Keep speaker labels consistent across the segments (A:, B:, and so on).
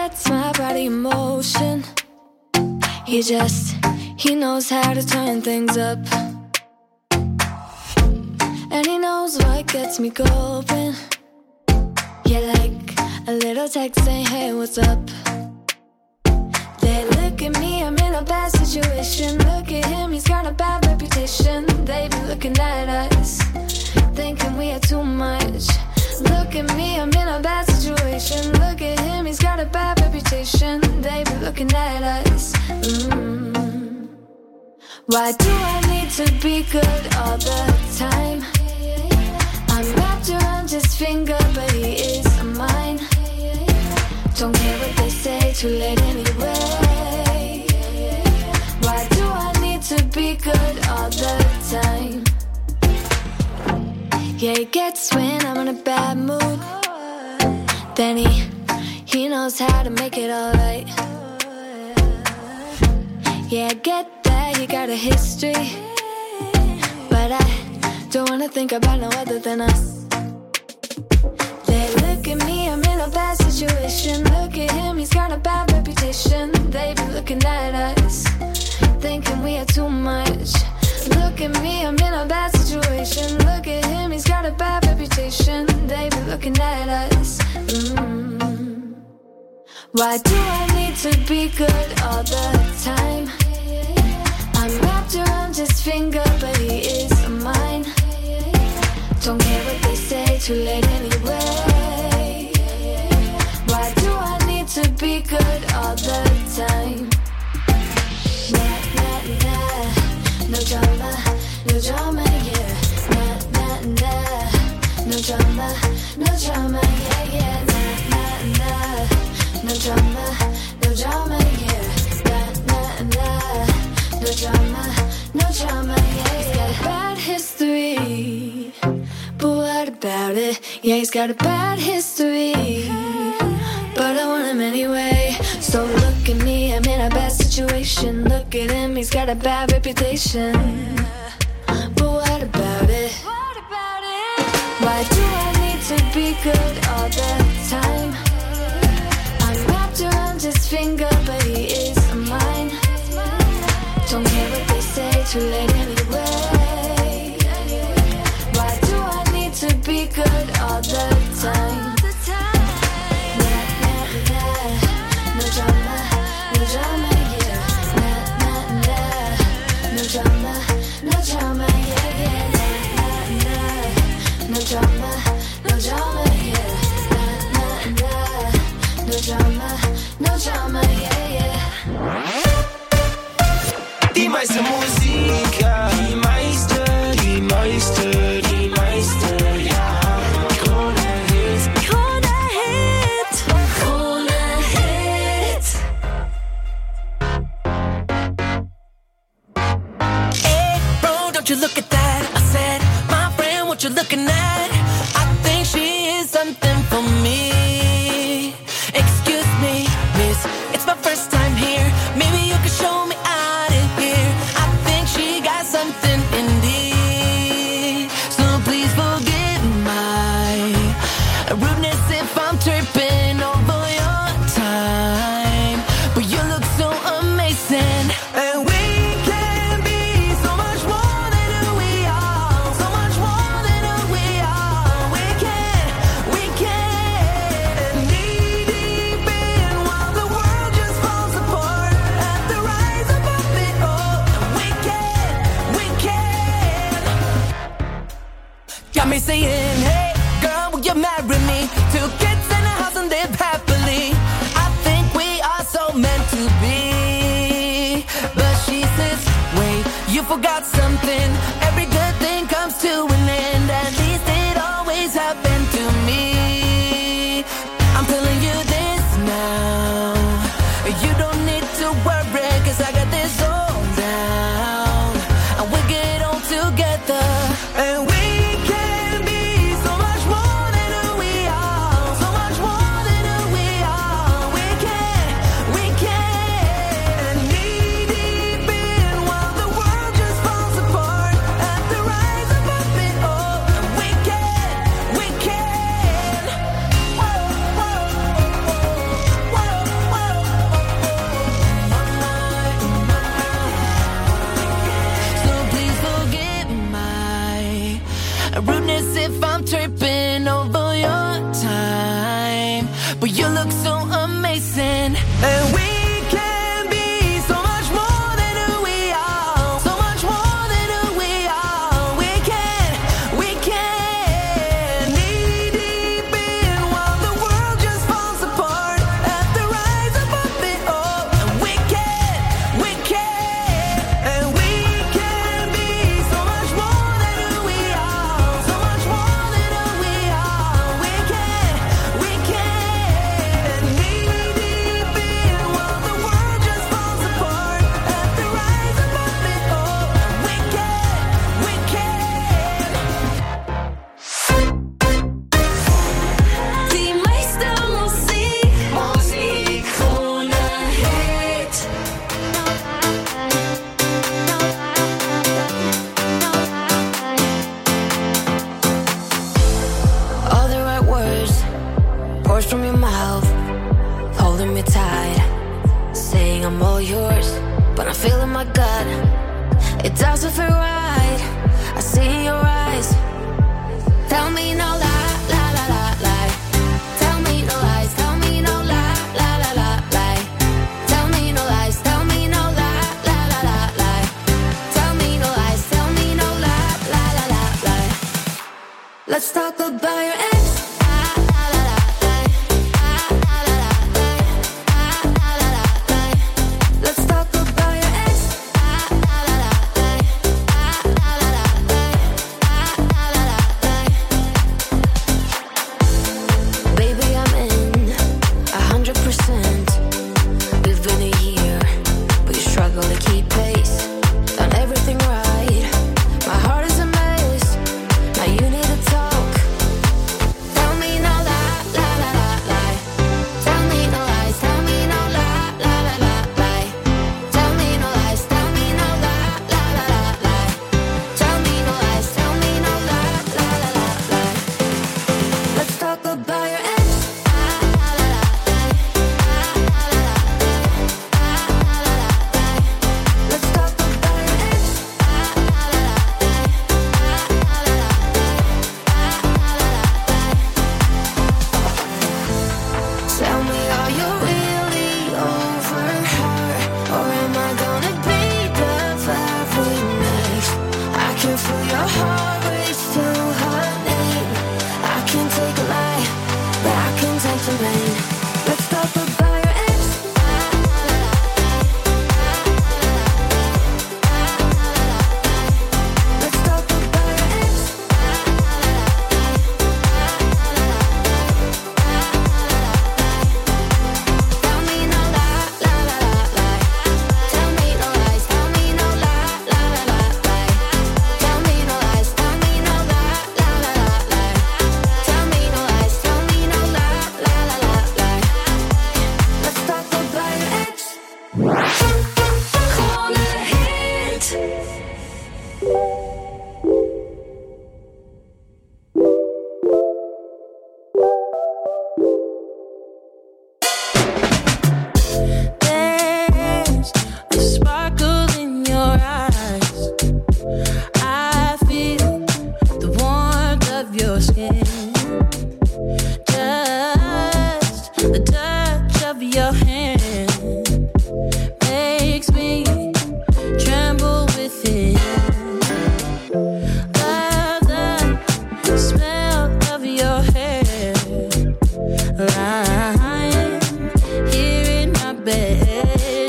A: sets my body in motion. He knows how to turn things up. And he knows what gets me going. Yeah, like a little text saying, hey, what's up? They look at me, I'm in a bad situation. Look at him, he's got a bad reputation. They be looking at us, thinking we are too much. Look at me, I'm in a bad situation. Look at him, he's got a bad reputation. They be looking at us. Why do I need to be good all the time? I'm wrapped around his finger, but he is mine. Don't care what they say, too late anyway. Why do I need to be good all the time? Yeah, he gets when I'm in a bad mood. Then he knows how to make it alright. Yeah, I get that he got a history, but I don't wanna think about no other than us. They look at me, I'm in a bad situation. Look at him, he's got a bad reputation. They be looking at us, thinking we are too much. Look at me, I'm in a bad situation. Look at him, he's got a bad reputation. They be looking at us. Why do I need to be good all the time? I'm wrapped around his finger, but he is mine. Don't care what they say, too late anyway. Why do I need to be good all the time? Nah, nah, nah. No drama, no drama, yeah. Nah, nah, nah. No drama, yeah, yeah. Nah, nah, nah. No drama, yeah. Nah, nah, nah. No drama, yeah. He's got a bad history, but what about it? Yeah, he's got a bad history, but I want him anyway. So look at me, I'm in a bad situation. Look at him, he's got a bad reputation, but what about it? Why do I need to be good all the time? I'm wrapped around his finger, but he is mine. Don't care what they say, too late anyway. Why do I need to be good all the time? Nah, nah, nah. No drama, yeah. Nah, nah, nah. No drama, yeah, yeah. Nah, nah, nah. No drama, yeah. Nah, nah, nah. No drama, yeah, yeah.
B: Die meiste Musik, ja. Die meiste, ja. Krone Hit.
C: Hey, bro, don't you look at that? I said, my friend, what you looking at? I think she is something for me. Excuse me, miss, it's my first time here. Maybe you could show me out of here. I think she got something indeed. So please forgive my rudeness if I'm tripping over your time. But you look so amazing, and we can be so much more than who we are. So much more than who we are. We can knee deep in while the world just falls apart. At the rise above it all, we can. Got me saying, hey, girl, will you marry me? 2 kids in a house and live happily. I think we are so meant to be. But she says, wait, you forgot something. Every good thing comes to an end. At least it always happened to me. I'm telling you this now. You don't need to worry, 'cause I got this all down. And we'll get on together. And we can be so much more than who we are. So much more than who we are. We can knee deep in while the world just falls apart. but you look so amazing. And we can be so much more than who we are, so much more than who we are. We can knee deep in while the world just falls apart. Have to rise above it all. And we can, and we can be so much more than who we are, so much more than who we are. We can knee deep in while the world just falls apart. Have to rise above it all. And we can.
A: Die meiste Musik ohne Hate. All the right words, words from your mouth, holding me tight, saying I'm all yours, but I'm feeling my gut. It doesn't feel right. I see in your eyes. Tell me no lie, lie, lie, lie, lie. Tell me no lies. Tell me no lie, lie, lie, lie, lie. Tell me no lies. Tell me no lie, lie, lie, lie, lie. Tell me no lies. Tell me no lie, lie, lie, lie, lie. Let's talk about your ex. Let's talk about your ex. Baby, I'm in 100%. We've been a year, but you struggle to keep pace. Done everything right. My heart is a mess. Now you need to talk. Tell me no lie, lie, lie, lie, lie. Tell me no lies. Tell me no lie, lie, lie, lie, lie. Tell me no lies. Tell me no lie, lie, lie, lie, lie. Tell me no lies. Tell me no lie, lie, lie, lie, lie. Let's talk about your ex. Let's talk about your ex. Tell me, are you really over her? Or am I gonna be the very next? I can feel your heart race to her name. I can take a lie, but I can take the rain. Let's talk about your ex. Let's talk about your ex. Tell me no lie, lie, lie, lie, lie. Tell me no lies. Tell me no lie, lie, lie, lie, lie. Tell me no lies. Tell me no lie, lie, lie, lie, lie. Tell me no lies. Tell me no lie, lie, lie, lie, lie. Let's talk about your ex. Corner hit.
D: There's a sparkle in your eyes. I feel the warmth of your skin. Just the touch of your hand makes me tremble within. Love the smell of your hair, lying here in my bed.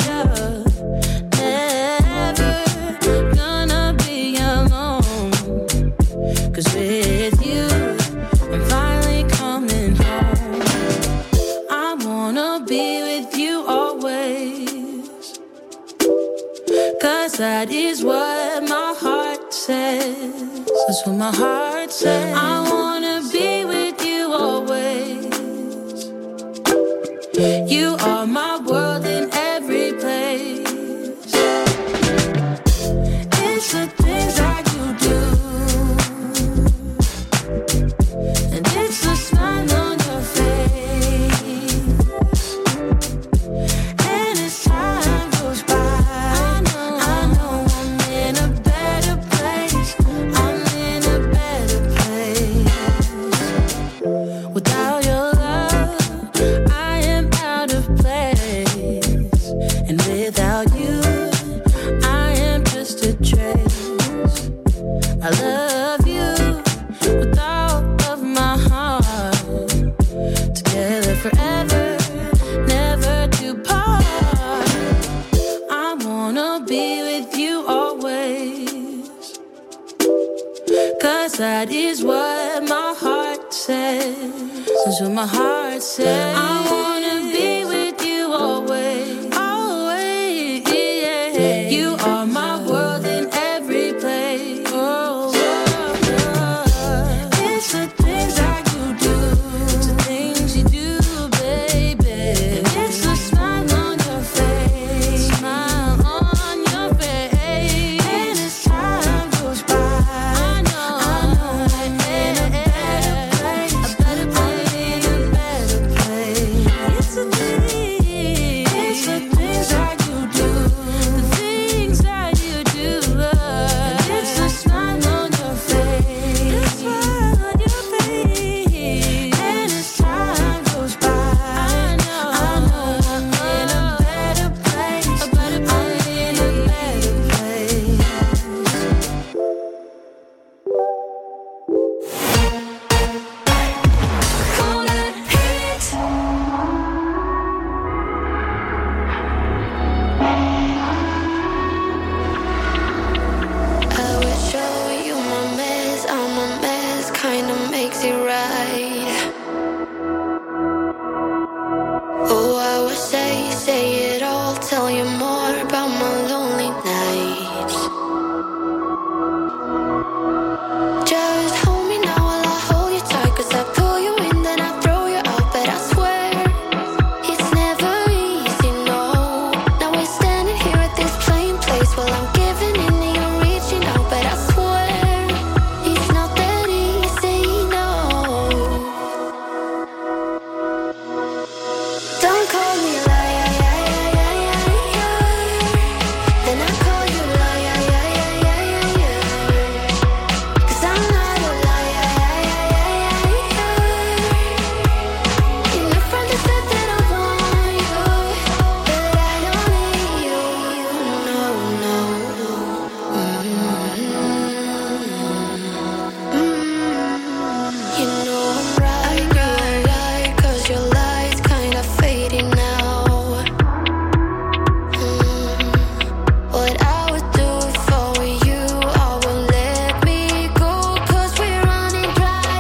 D: Never gonna be alone, 'cause with you I'm finally coming home. I wanna be with you always, 'cause that is what my heart says. That's what my heart says. I wanna be with you always. You are my world in every place. It's the things that you do, and it's the smile on your face. And as time goes by, I know I'm in a better place. I'm in a better place. That is what my heart says. That's what my heart says. I wanna be with you always, always, yeah. You are my world in every place. Oh, it's the things that you do, it's the things you do, baby. It's the smile on your face, smile on your face. And as time goes by, I know in a better place, a better place, in a better place. It's the things that you do, the things that you do. It's the smile on your face, the smile on your face. And as time goes by, I know in a better place, a better place, in a better place. Call it hit.
A: I would show you my mess, I'm a mess, kinda makes it right. Oh, I would say it all, tell you more about my lonely nights. Just hold me now while I hold you tight, 'cause I pull you in, then I throw you out, but I swear it's never easy, no. Now we're standing here at this plain place while I'm giving in and you're reaching out, but I swear it's not that easy, no. Don't call me liar, then I call you liar, 'cause I'm not a liar. You're my friend that said that I want you, but I don't need you, no. You know I'm right, 'cause your light's kinda fading now. What I would do for you, I won't let me go, 'cause we're running dry.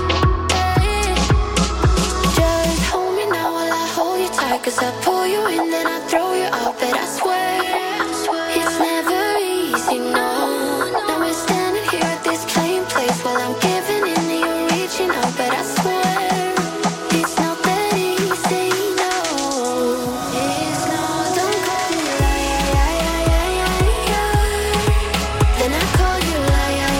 A: Just hold me now while I hold you tight, 'cause I pull you in, then I throw you out, but I swear it's never easy, no. Now we're standing here at this plain place while I'm giving in and you're reaching out, but I swear it's not that easy, no. It's not. Don't call me liar, then I call you liar,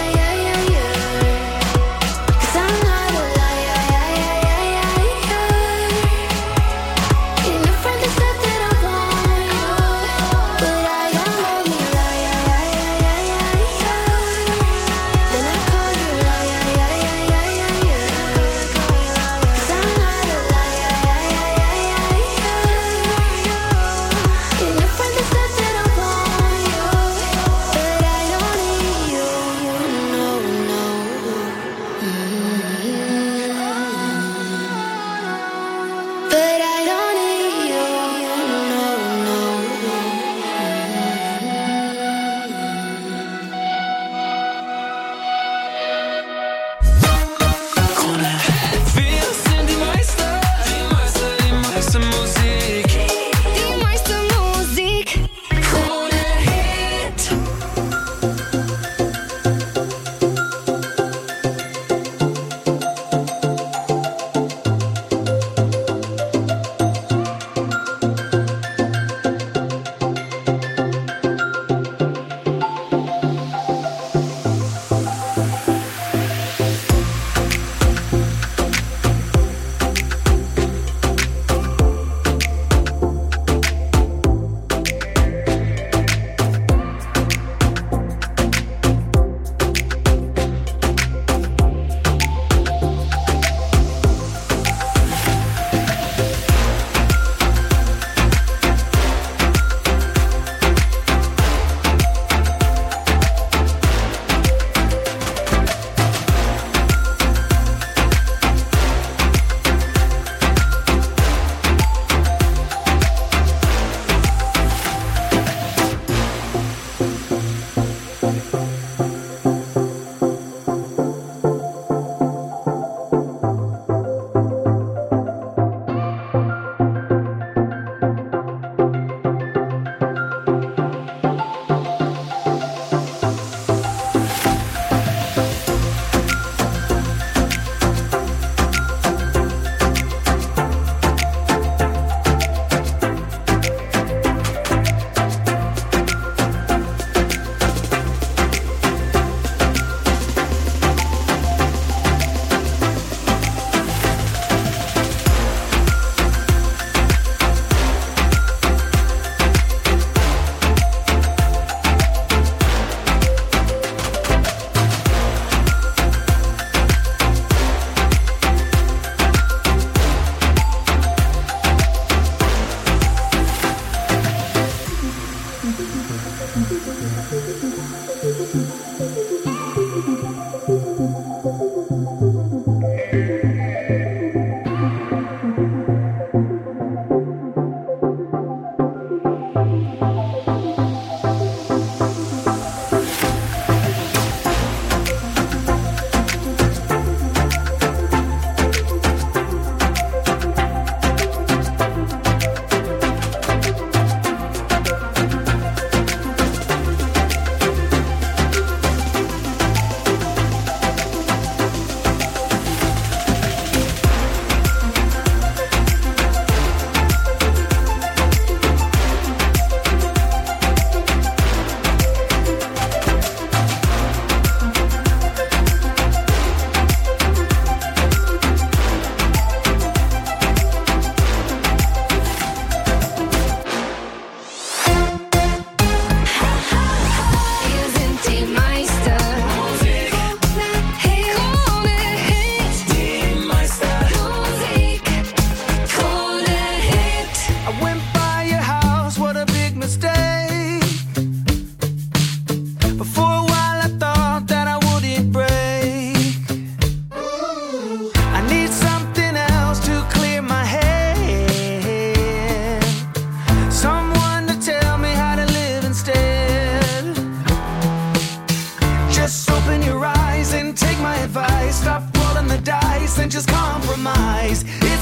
A: 'cause I'm not a liar. You're my friend that said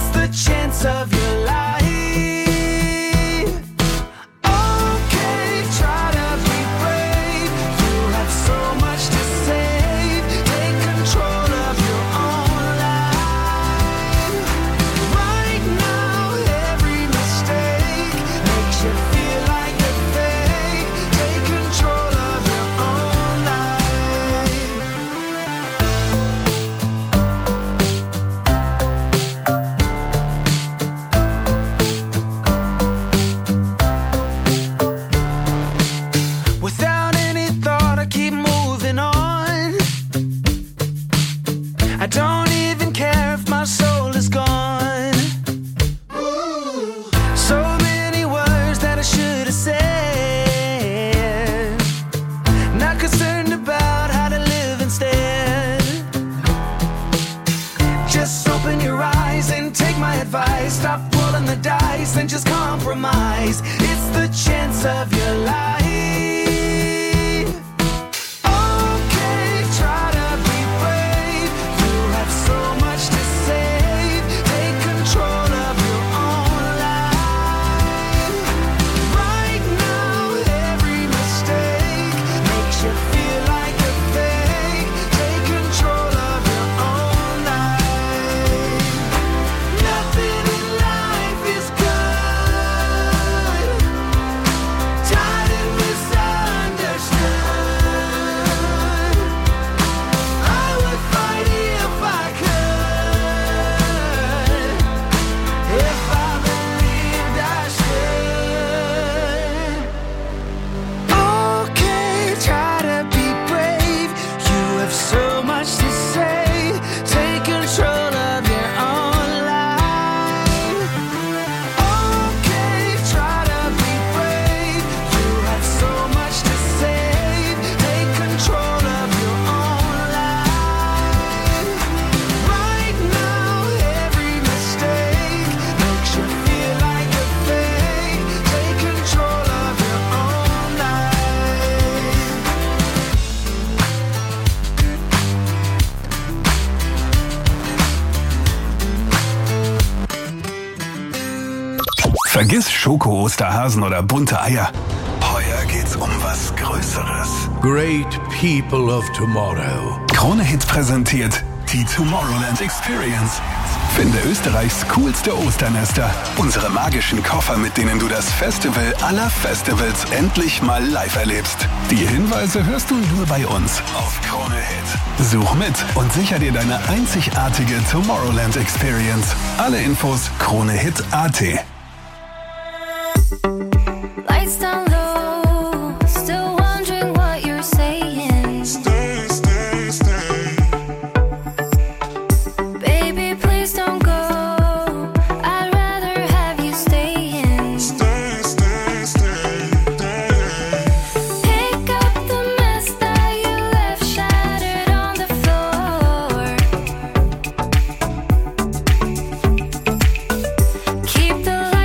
B: It's the chance of your life. Okay, try to be brave. You have so much to save. Take control of your own life. Right now, every mistake makes you feel like a fake. Take control of your own life. Without any thought, I keep moving on. I don't even care if my soul is gone. So many words that I should have said. Not concerned about how to live instead. Just open your eyes and take my advice. Stop rolling the dice and just compromise. It's the chance of your life. Okay, try to be brave. You have so much to save. Take control of your own life. Right now, every mistake makes you feel like a fake. Take control of your own life. Nothing in life is good. Tired and misunderstood. I would fight if I could. If I believed I should. Okay, try to be brave. You have so much to say. Take control of your own life. Okay, try to be brave. You have so much to save. Take control of your own life. Right now, every mistake makes you feel like a fake. Take control of your own life.
E: Vergiss Schoko-Osterhasen oder bunte Eier. Heuer geht's um was Größeres.
F: Great people of tomorrow.
E: Krone Hit präsentiert die Tomorrowland Experience. Finde Österreichs coolste Osternester. Unsere magischen Koffer, mit denen du das Festival aller Festivals endlich mal live erlebst. Die Hinweise hörst du nur bei uns auf Krone Hit. Such mit und sicher dir deine einzigartige Tomorrowland Experience. Alle Infos KroneHit.at.
A: Lights down low, still wondering what you're saying.
B: Stay, stay, stay.
A: Baby, please don't go. I'd rather have you staying.
B: Stay, stay, stay, stay.
A: Pick up the mess that you left shattered on the floor. Keep the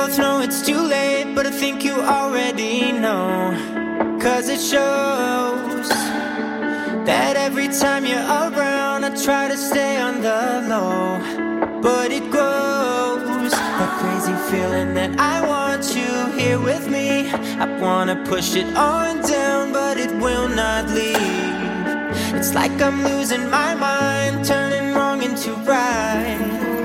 G: both know it's too late, but I think you already know. 'Cause it shows that every time you're around, I try to stay on the low, but it grows. A crazy feeling that I want you here with me. I wanna push it on down, but it will not leave. It's like I'm losing my mind, turning wrong into right.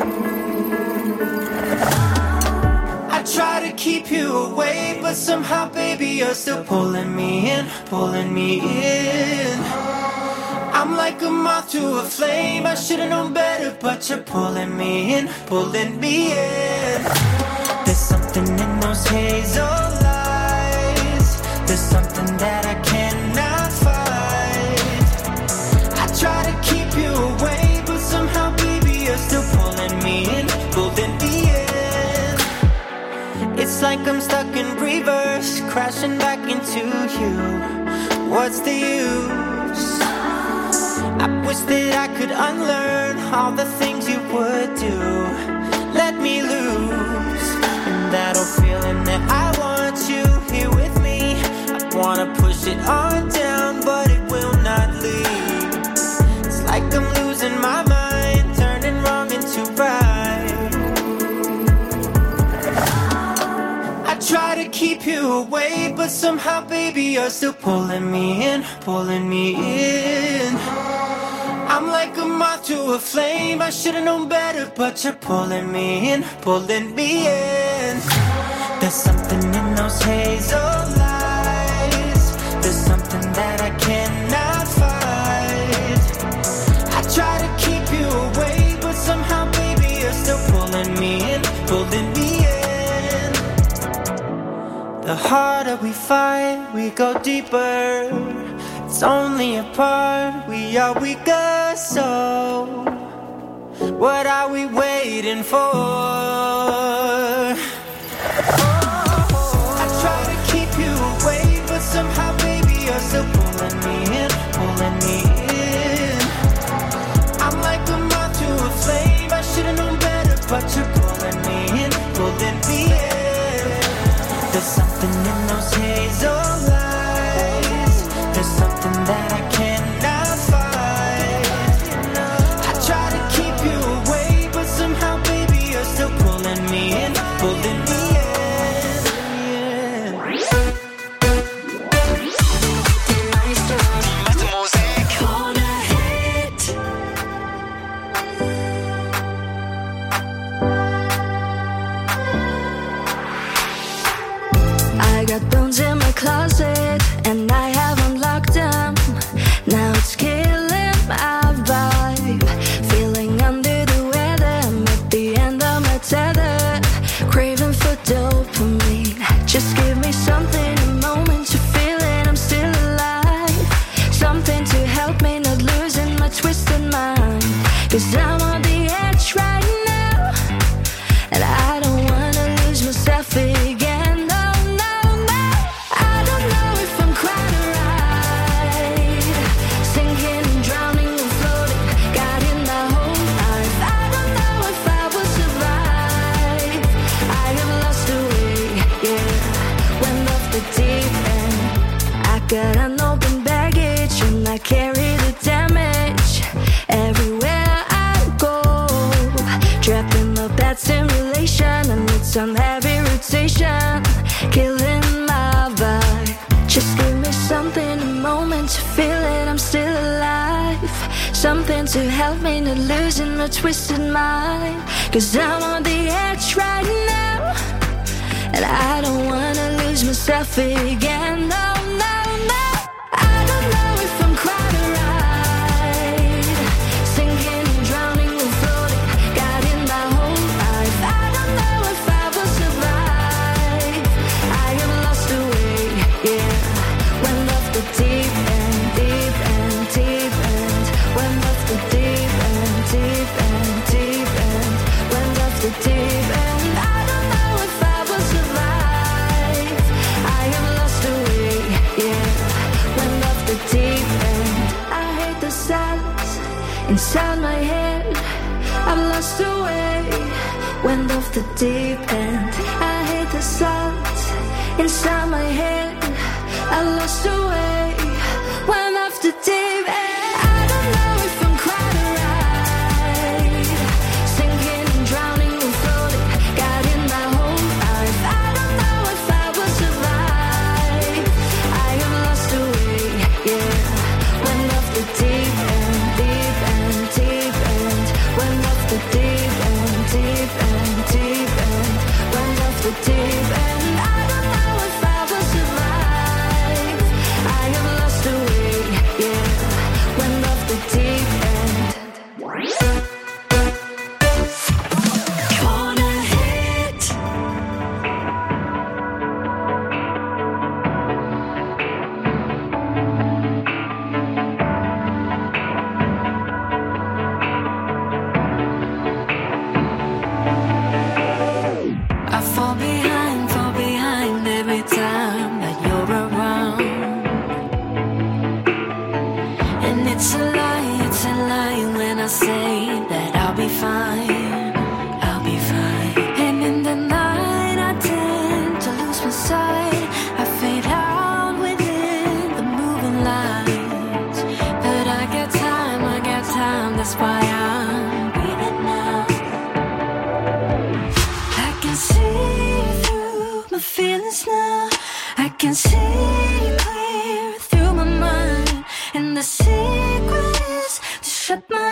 G: I try to keep you away, but somehow, baby, you're still pulling me in, pulling me in. I'm like a moth to a flame, I should've known better, but you're pulling me in, pulling me in. There's something in those hazel eyes, there's something that I cannot fight. I try to keep you away, but somehow, baby, you're still pulling me in, pulling me in. It's like I'm stuck in reverse, crashing back into you. What's the use? I wish that I could unlearn all the things you would do. Let me loose in that old feeling that I want you here with me. I wanna push it on down, but it will not leave. It's like I'm losing my mind, turning wrong into right. I try to keep you away, but somehow, baby, you're still pulling me in, pulling me in. I'm like a moth to a flame, I should've known better, but you're pulling me in, pulling me in. There's something in those hazel eyes, there's something that I cannot fight. I try to keep you away, but somehow, baby, you're still pulling me in, pulling me in. The harder we fight, we go deeper. It's only a part, we are weaker, so what are we waiting for? I try to keep you away, but somehow, baby, you're still pulling me in, pulling me in. I'm like a moth to a flame, I should've known better, but you're pulling me in, pulling me in. There's something in those hazel eyes, there's something that I cannot fight. I try to keep you away, but somehow, baby, you're still pulling me in, pulling me in.
B: Met muziek.
A: I got bones in my closet and I haven't locked them. Now it's killing my vibe. Feeling under the weather, I'm at the end of my tether. Craving for dopamine. Just give me something, a moment to feel it, I'm still alive. Something to help me not losing my twisted mind. 'Cause I'm on the edge right now, and I don't wanna lose myself again. No, no, no. I don't know if I'm quite right. Sinking and drowning and floating, got in my whole life. I don't know if I will survive. I have lost the way, yeah. Went off the deep end. I got unopened baggage and I carry the damage everywhere I go. Trapped in my bad simulation, I need some heavy rotation, killing my vibe. Just give me something, a moment to feel it, I'm still alive. Something to help me not losing my twisted mind. 'Cause I'm on the edge right now, and I don't wanna lose myself again. No, no, no. I don't know if I'm quite right. Sinking and drowning and floating, got in my whole life. I don't know if I will survive. I have lost the way, yeah. Went off the deep end, deep end, deep end. Went off the deep end, deep end, deep end. Went off the deep end. I don't know if I will survive. I have lost the way, yeah. Went off the deep end. I hate the silence inside my head. I've lost the way. Went off the deep end. I the suns inside my head. I lost the way, went off the deep end. I don't know if I'm quite alright, sinking and drowning and floating, got in my whole life. I don't know if I will survive. I have lost the way, yeah. Went off the deep end, deep end, deep end. Went off the deep end, deep end, deep end. Went off the deep end. I don't know if I will survive. I have lost the way, yeah. Went off the deep end. Corner hit. I fall behind every time that you're around. And it's a lie when I say that I'll be fine, I'll be fine. And in the night I tend to lose my sight. I fade out within the moving lights. But I got time, that's why I'm breathing now. I can see through my feelings now. I can see clear through my mind. And the secret is to shut my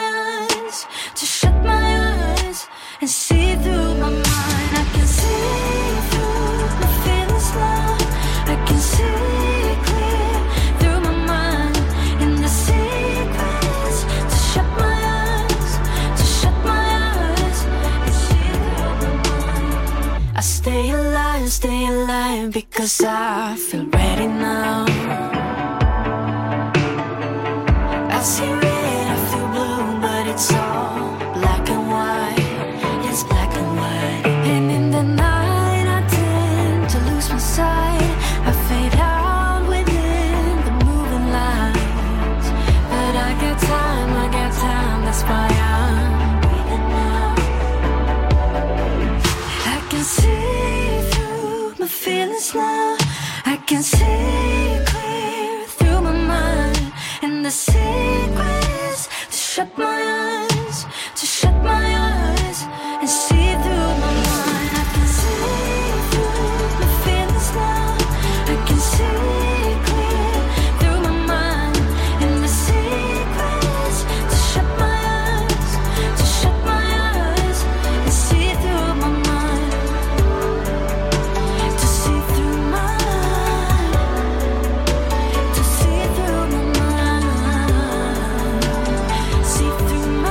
A: eyes, and see through my mind. I can see through my feelings now. I can see clear through my mind. And the secret is to shut my eyes, and see through my mind. I stay alive because I feel ready now. I see red, I feel blue, but it's all black and white. It's black and white. And in the night I tend to lose my sight. I fade out within the moving lights. But I got time, that's why I'm breathing now. I can see through my feelings now. I can see clear through my mind. And the secret is to shut my eyes, and see through my mind. I can see through my feelings now. I can see clear through my mind. And the secret is to shut my eyes, and see through my mind. To see through my mind. To see through my mind. See through my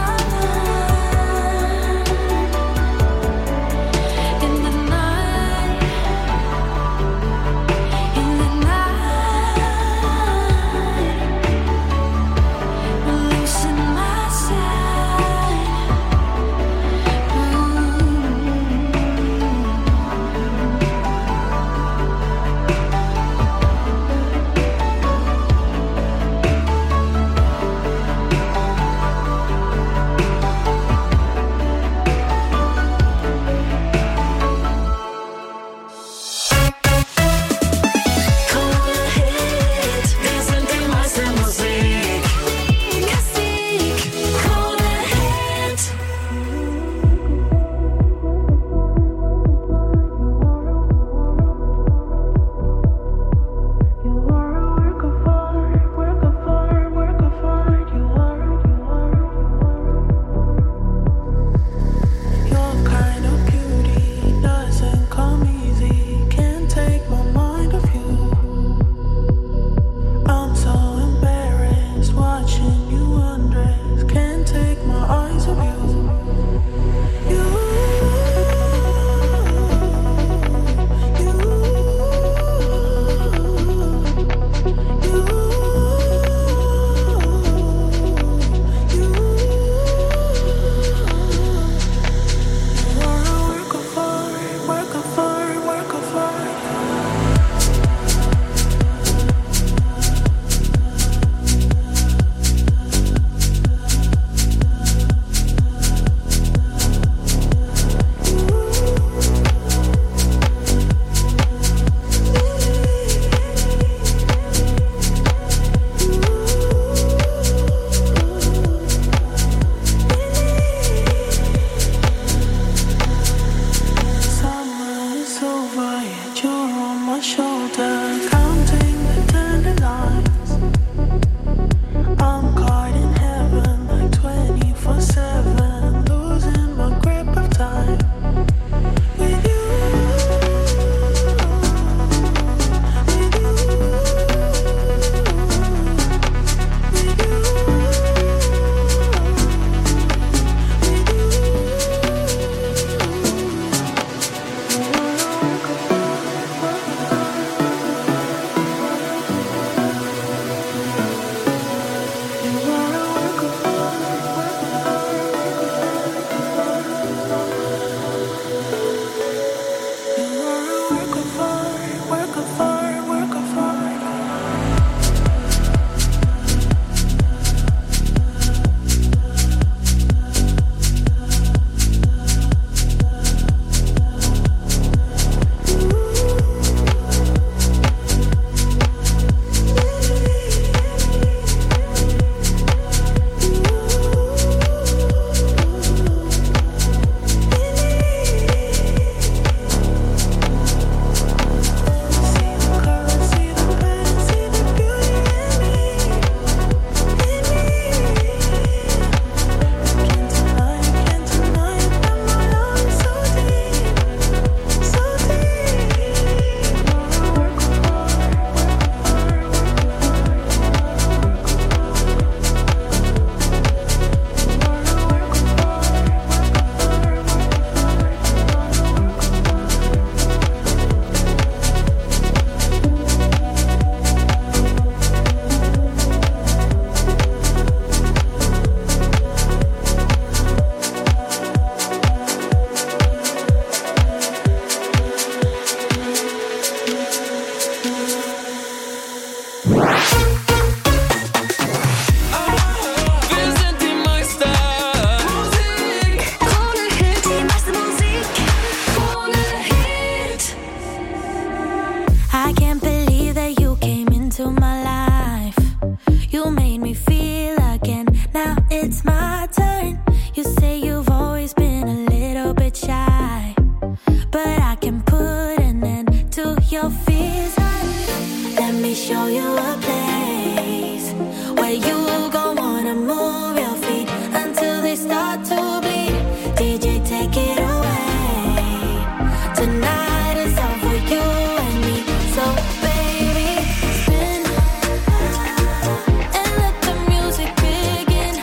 D: it's my turn. You say you've always been a little bit shy, but I can put an end to your fears. Let me show you a place where you gon' wanna move your feet until they start to bleed. DJ, take it away. Tonight is all for you and me. So baby, spin and let the music begin.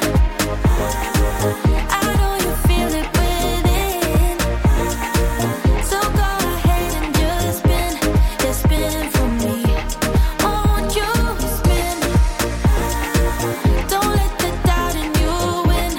D: I know you feel it within. So go ahead and just spin for me. Won't you spin? Don't let the doubt in you win.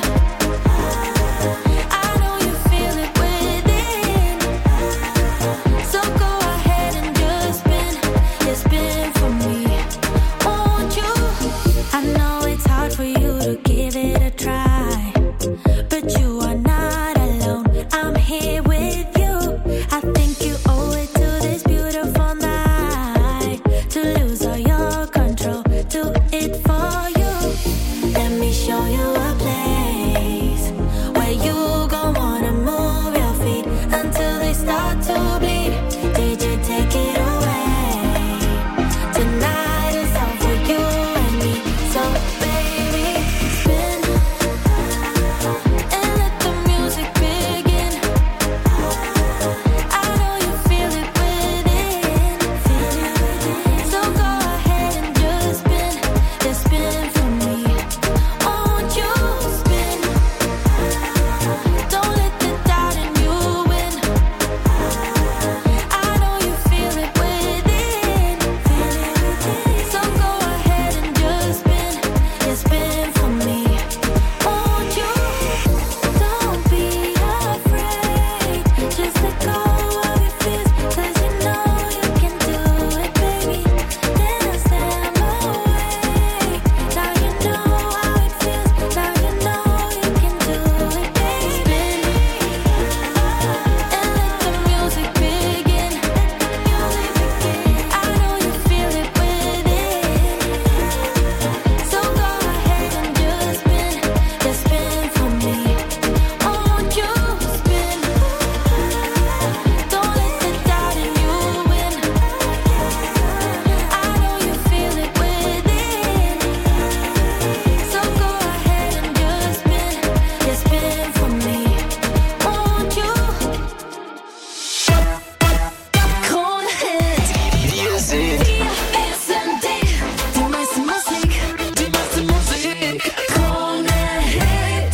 D: I know you feel it within. So go ahead and just spin for me. Won't you? I know it's hard for you to give it a try, but you are not alone. I'm here with you. I think you owe it to this beautiful night to lose all your control. Do it for you. Let me show you a place where you gon' wanna move your feet until they start to bleed. DJ, take it away. Tonight is all for you and me. So baby, spin and let the music begin. I know you feel it within. So go ahead and just spin for me. Won't you spin? Don't let the doubt in you win. I know you feel it within. So go ahead and just spin for me. Won't you? Don't be afraid. Just let go of your fears, 'cause you know you can do it, baby. Dance them away. Now you know how it feels. Now you know you can do it, baby. Spin and let the music begin. I know you feel it within. So go ahead and just spin for me. Won't you spin? Don't let the doubt in you win. I know you feel it within. So go ahead and just spin for me. Won't you? Kronhit.
B: Wir sind
D: SMD. Die meiste Musik. Kronhit.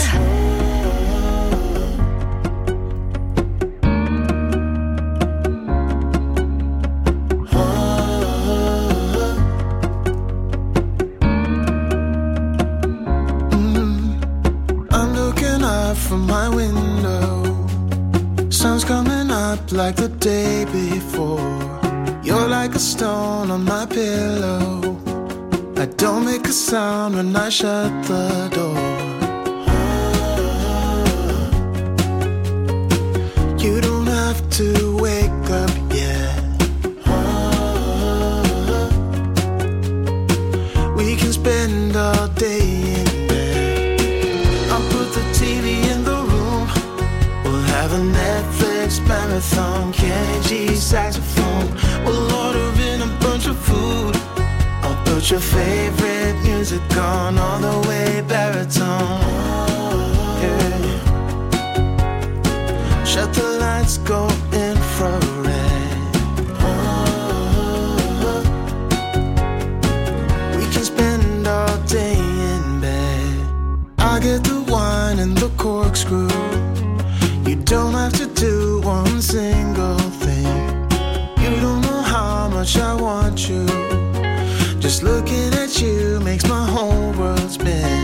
G: I'm looking out from my window. Sun's coming up like the day before. You're like a stone on my pillow. I don't make a sound when I shut the door. You don't have to wake up yet. We can spend all day in bed. I'll put the TV in the room. We'll have a Netflix marathon. Kenny G saxophone. We'll order in a bunch of food. I'll put your favorite music on all the way baritone. Yeah. Shut the lights, go infrared. We can spend all day in bed. I get the wine and the corkscrew. You don't have to do one single thing. You don't know how much I want you. Just looking at you makes my whole world spin.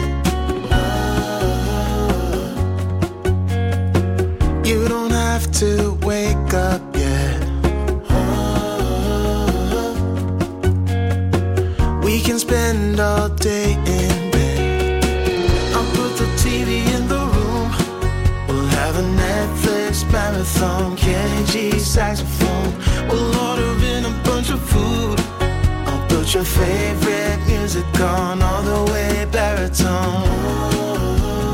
G: You don't have to wake up yet. We can spend all day in bed. I'll put the TV in the room. We'll have a Netflix marathon. Kenny G saxophone. We'll order in a bunch of food. I'll put your favorite music on all the way baritone.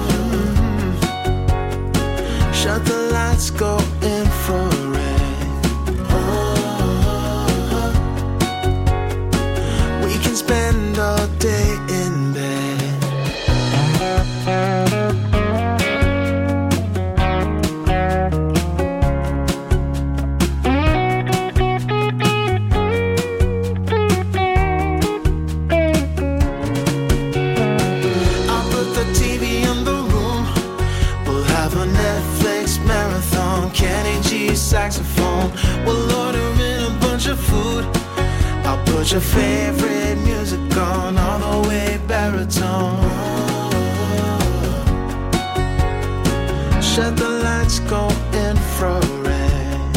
B: lights go infrared. Oh, we can spend all day in bed. I'll put the TV in the room. We'll have a Netflix marathon. Kenny G saxophone. We'll order in a bunch of food. I'll put your favorite music on all the way baritone. Shut the lights, go infrared.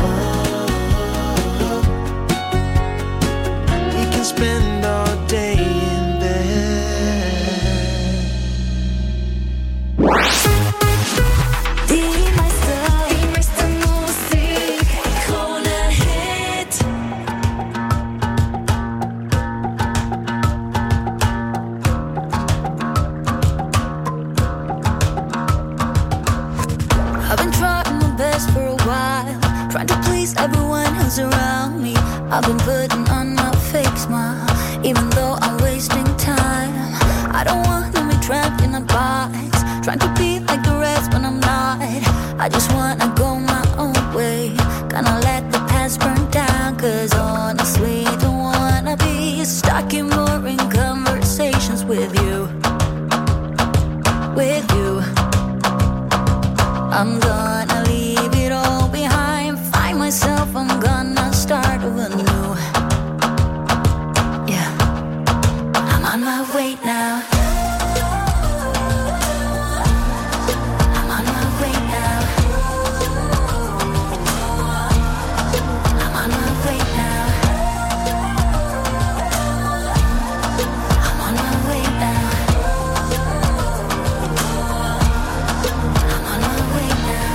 B: We can spend all day in bed.
A: Die meiste Musik, Krone Hit. I've been trying my best for a while, trying to please everyone who's around me. I've been putting on my fake smile, even though I'm wasting time. I don't want to be trapped in a box, trying to be like the rest when I'm not. I just wanna go my own way, gonna let the past burn down. Cause honestly, don't wanna be stuck in boring conversations with you. With you, I'm gonna leave it all behind, find myself, I'm gonna start over new. Yeah, I'm on my way now. I'm on my way now. I'm on my way now. I'm on my way now. I'm on my way now.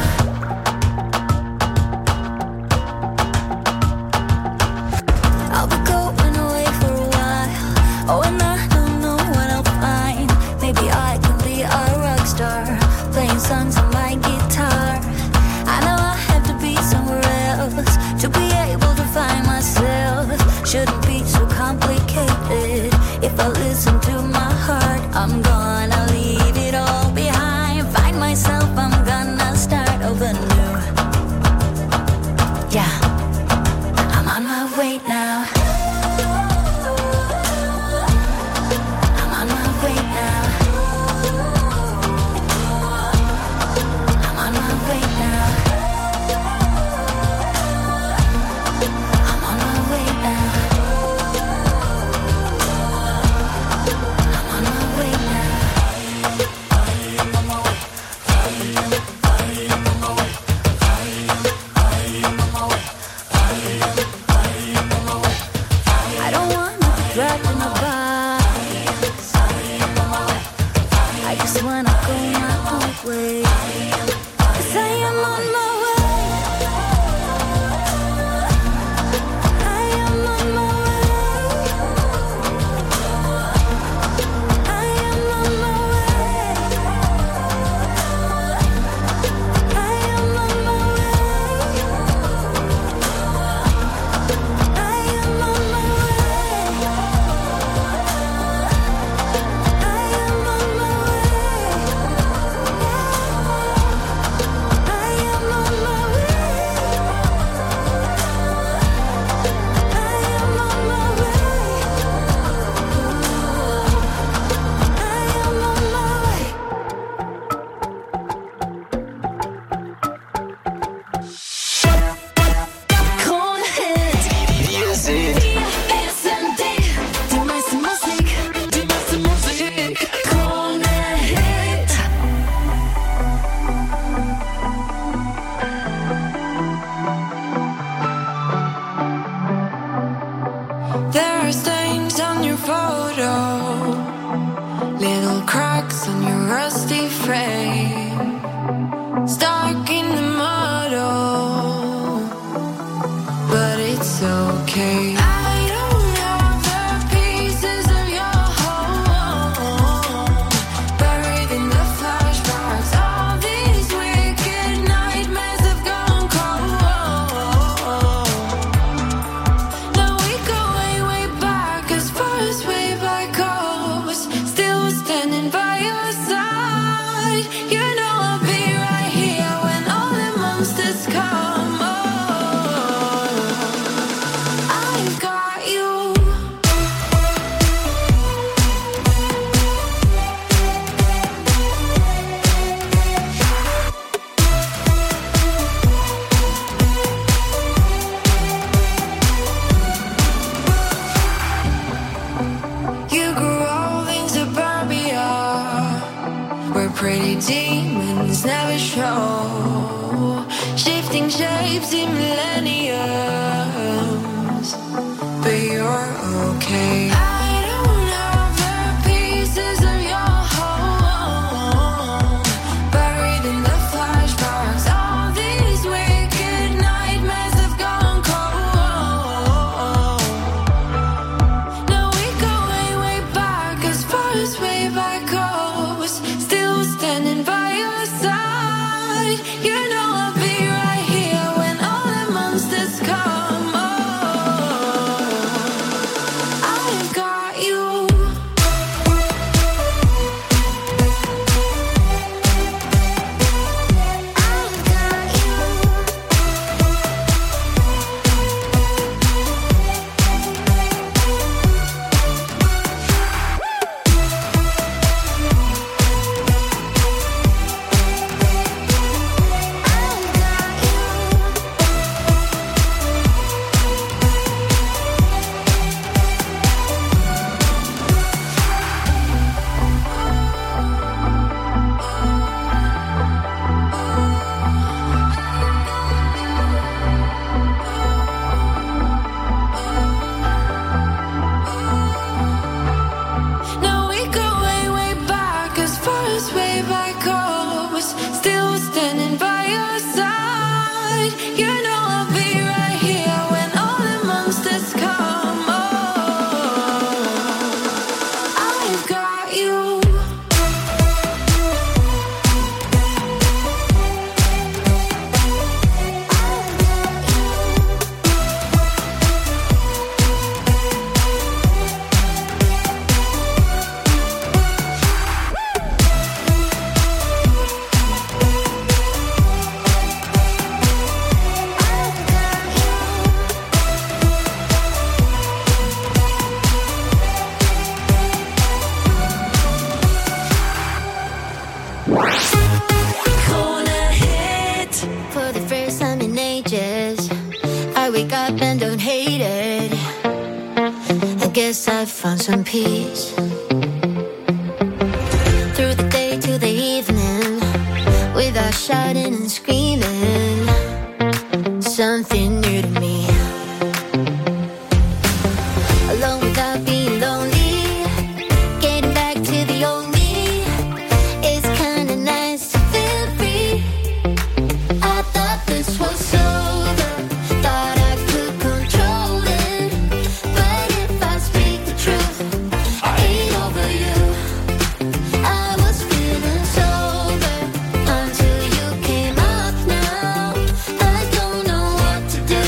A: I'll be going away for a while. Oh, and I don't know what I'll find. Maybe I can be a rock star, playing songs on my guitar. I know I have to be somewhere else to be able to find myself. Shouldn't be so complicated. If I listen to my heart, I'm gonna leave it all behind, find myself, I'm gonna start over new. Yeah, I'm on my way now. I'm on my way now. Demons never show, shifting shapes in millenniums, but you're okay. I don't have the pieces of your home, buried in the flashbacks. All these wicked nightmares have gone cold. Now we go way, way back, as far as way back goes. Still standing by your side. You know I'll be right here when all the monsters come. Oh, I've got you. I've got you. Now we go way, way back, as far as way back goes. Still standing by your side. You know I'll be right here when all the monsters come. Oh, I've got you. Corner hit. For the first time in ages, I wake up and don't hate it. I guess I found some peace. Through the day to the evening, without shouting and screaming, something new to me. Alone without being lonely, getting back to the old me. It's kinda nice to feel free. I thought this was over, thought I could control it. But if I speak the truth, I ain't over you. I was feeling sober until you came up now. I don't know what to do.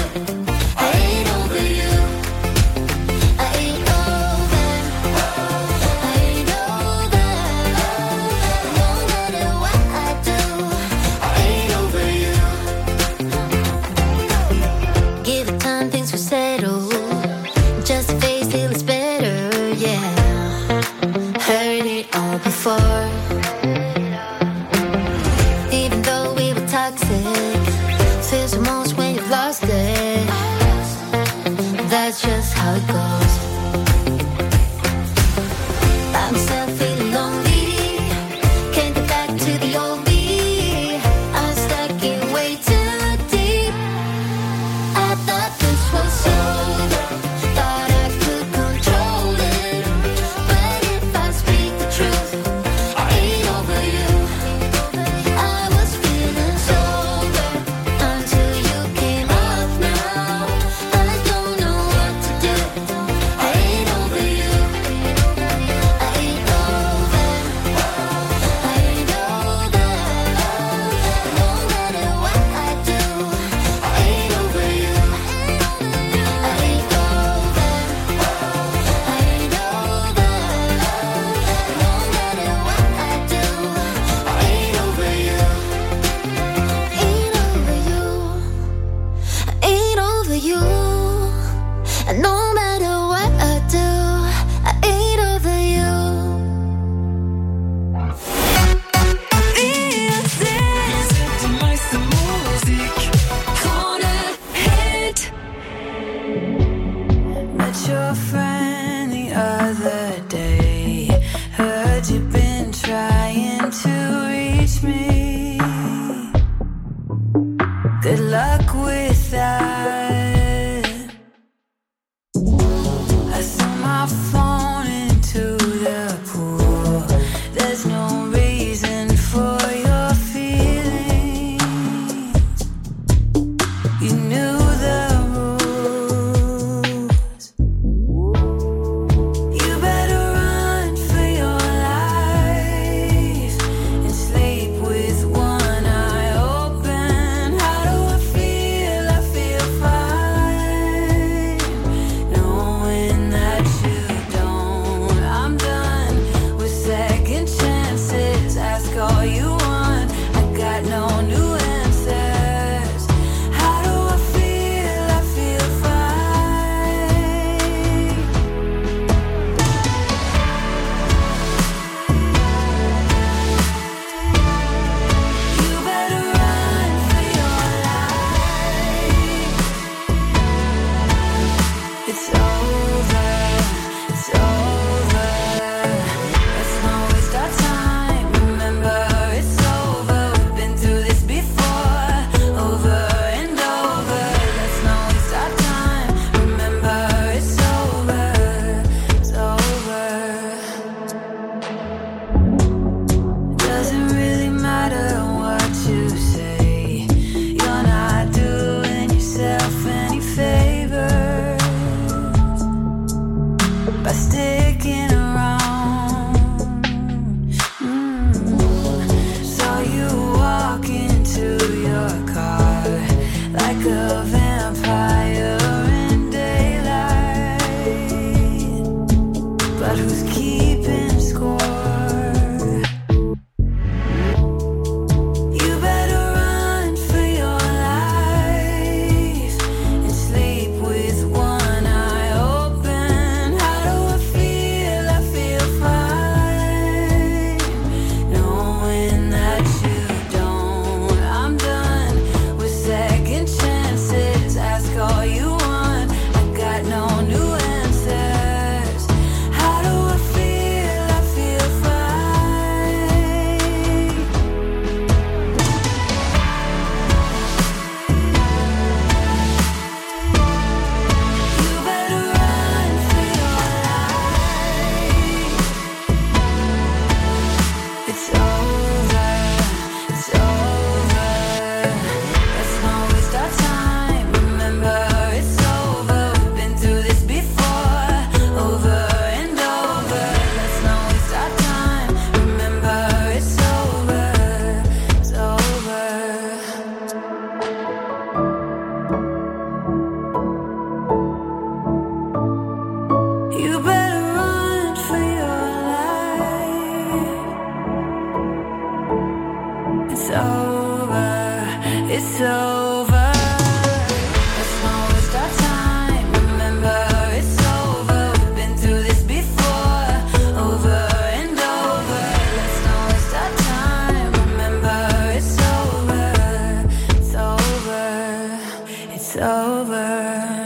A: over, it's over. Let's not waste our time. Remember, it's over. We've been through this before, over and over. Let's not waste our time. Remember, it's over, it's over, it's over.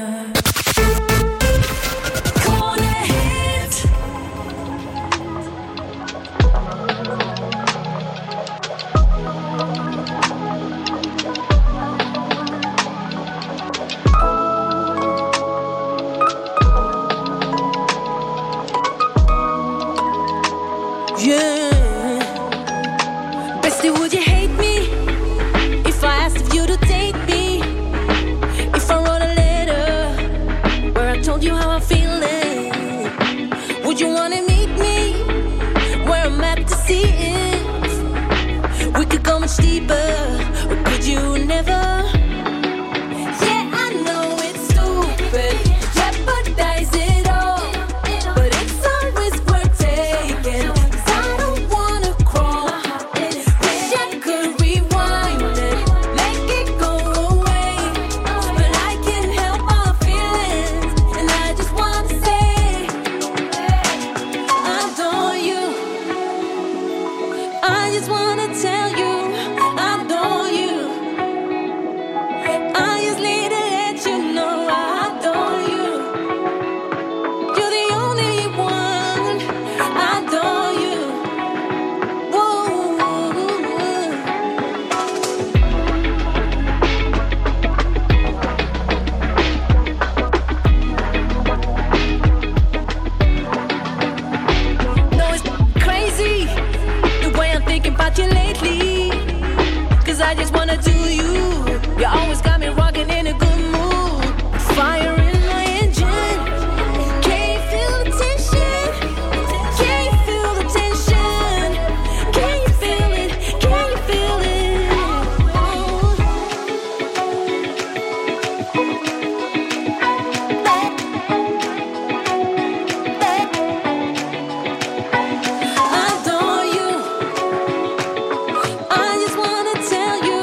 A: Deeper, or could you never? Yeah, I know it's stupid, jeopardize it all, but it's a risk we're taking, 'cause I don't wanna crawl. Wish I could rewind it, make it go away, but I can't help my feelings, and I just wanna say I adore you. I just wanna tell you I just wanna do you. You always got me rocking in a good mood. Fire in my engine. Can you feel the tension? Can you feel the tension? Can you feel it? Can you feel it? I adore you. I just wanna tell you.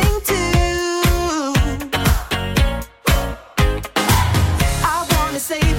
A: Say